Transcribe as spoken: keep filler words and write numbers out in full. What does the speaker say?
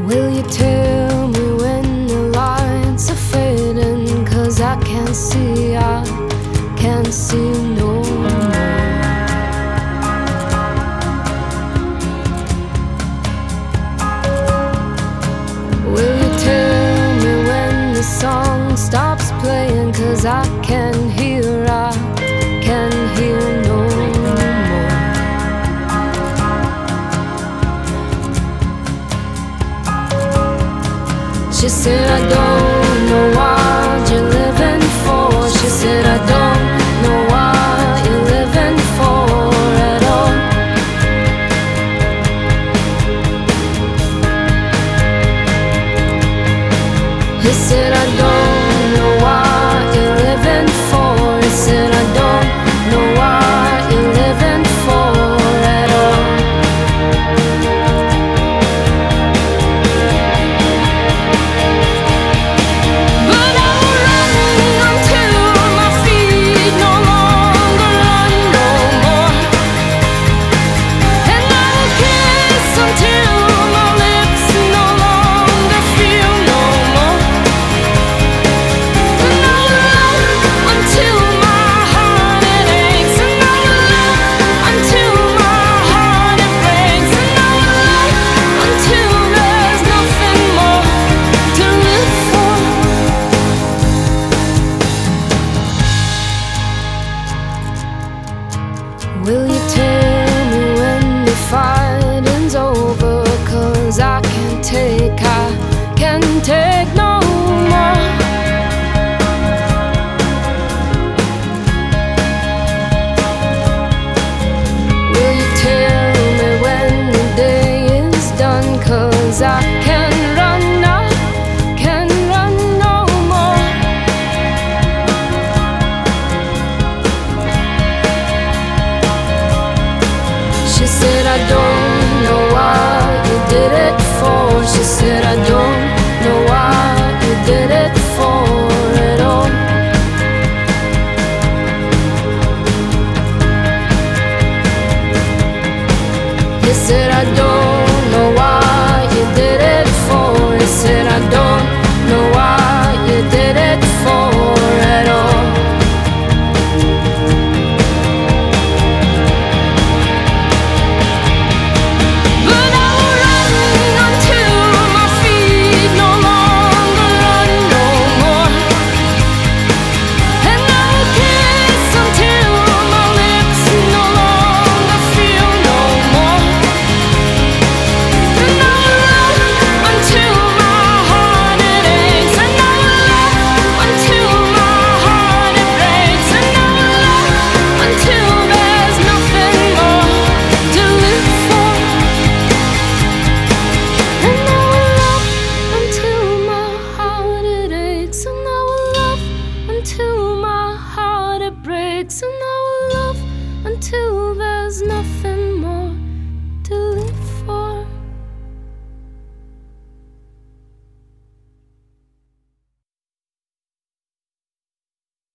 Will you tell me when the lights are fading? 'Cause I can't see, I can't see no more. Will you tell me when the song stops playing? 'Cause I can't hear, I can't hear no more. She said, I don't know what you're living for. She said, I don't know what you're living for at all. He said, I don't know what you're living for. He said, I don't know what you're living for at all. Will you tell me when the fighting's over? 'Cause I can't take, I can't take no more. Will you tell me when the day is done? 'Cause I can't run, I can't run no more. She said, I don't know what you did it for. She said, I don't know what you did it for at all. He said, I don't know what you did it for. He said, I don't know what you did it for at all. Until my heart it breaks, and I will love until there's nothing